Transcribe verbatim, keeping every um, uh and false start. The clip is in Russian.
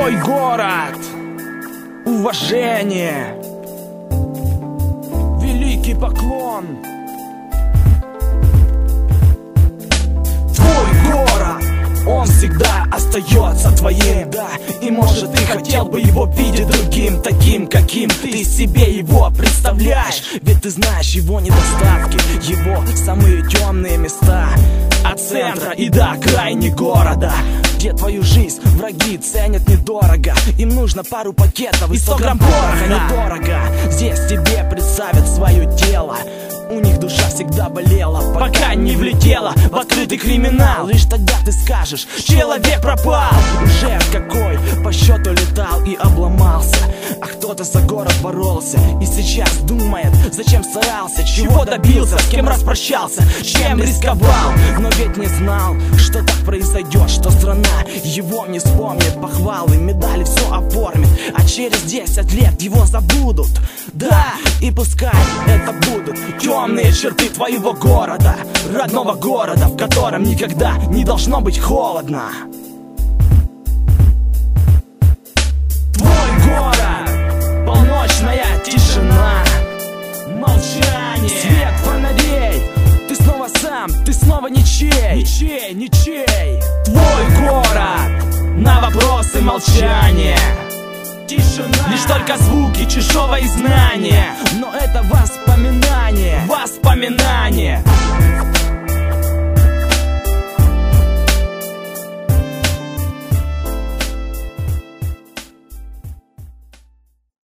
Твой город, уважение, великий поклон. Твой город, он всегда остается твоим, да. И может ты хотел бы его видеть другим, таким, каким ты себе его представляешь. Ведь ты знаешь его недостатки, его самые темные места. От центра и до окраины города, где твою жизнь враги ценят недорого. Им нужно пару пакетов и сто грамм пороха, недорого. Здесь тебе представят свое тело. У них душа всегда болела, пока не влетела в открытый криминал. Лишь тогда ты скажешь: человек пропал. Уже какой по счету летал и обломался, а кто-то за город боролся и сейчас думает, зачем старался, чего добился, с кем распрощался, чем рисковал. Но ведь не знал, что так произойдет, что страна его не вспомнит, похвалы, медали все оформит, а через десять лет его забудут. Да, и пускай это будут темные черты твоего города, родного города, в котором никогда не должно быть холодно. Твой город, полночная тишина, молчание, свет фонарей. Ты снова сам, ты снова ничей, ничей, ничей. Твой город, на вопросы молчание, тишина, лишь только звуки чужого изгнания. Но это воспоминание, воспоминание.